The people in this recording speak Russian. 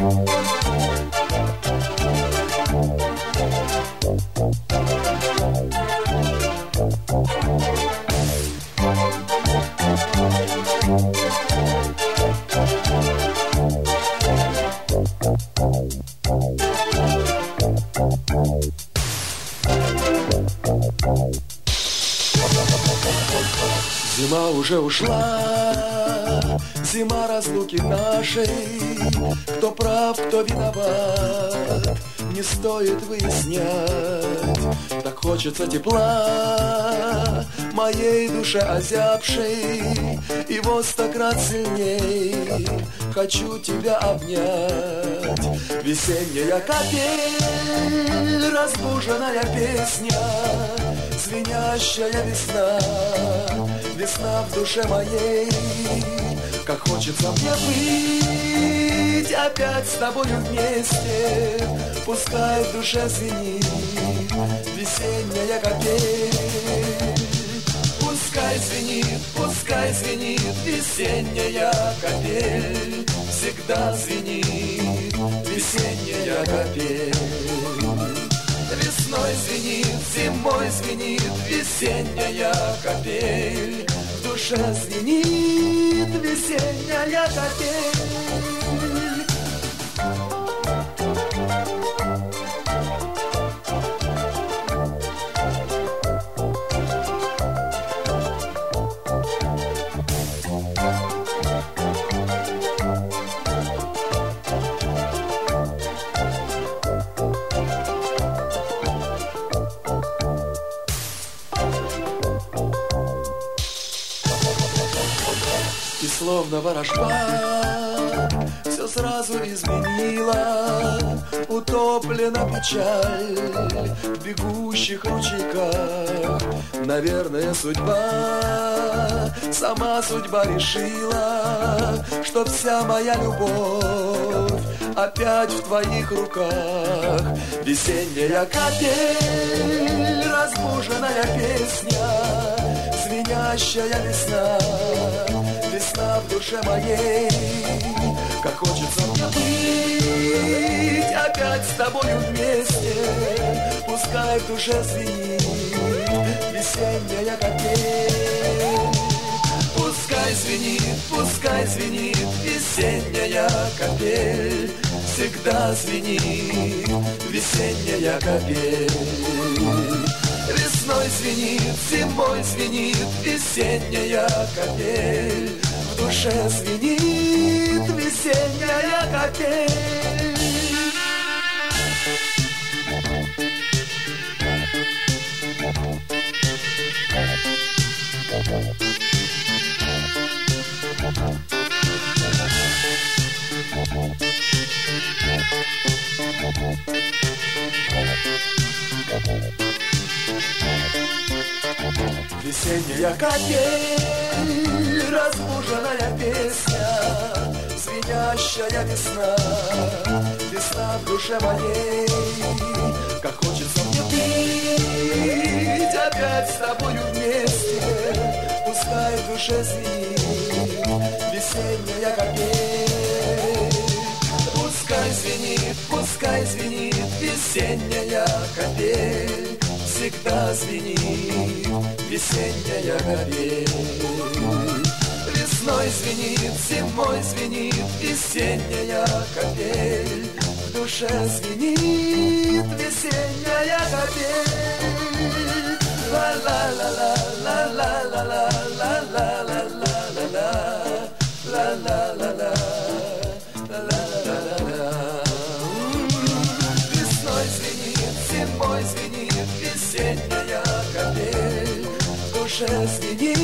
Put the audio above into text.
Зима уже ушла, зима разлуки нашей. Кто прав, кто виноват, не стоит выяснять. Так хочется тепла моей душе озябшей, и во 100 крат сильней хочу тебя обнять. Весенняя капель, разбуженная песня, звенящая весна, весна в душе моей. Как хочется мне быть опять с тобою вместе, пускай в душе звенит весенняя капель. Пускай звенит весенняя капель, всегда звенит весенняя капель. Весной звенит, зимой звенит весенняя капель, в душе звенит весенняя капель. И словно ворожба все сразу изменила, утоплена печаль в бегущих ручейках. Наверное, судьба, сама судьба решила, что вся моя любовь опять в твоих руках. Весенняя капель, разбуженная песня, звенящая весна, весна в душе моей. Как хочется мне быть опять с тобою вместе, пускай в душе звенит весенняя капель. Пускай звенит весенняя капель, всегда звенит весенняя капель. Весной звенит, зимой звенит весенняя капель, в душе звенит весенняя капель. Весенняя капель, разбуженная песня, звенящая весна, весна в душе моей. Как хочется мне быть опять с тобою вместе, пускай в душе звенит весенняя капель. Пускай звенит весенняя капель, всегда звенит весенняя капель. Весной звенит, зимой звенит весенняя капель, в душе звенит весенняя капель. Ла-ла-ла-ла-ла-ла-ла-ла-ла-ла-ла-ла-ла-ла-ла-ла-ла. Весной звенит, зимой звенит весенняя капель, в душе звенит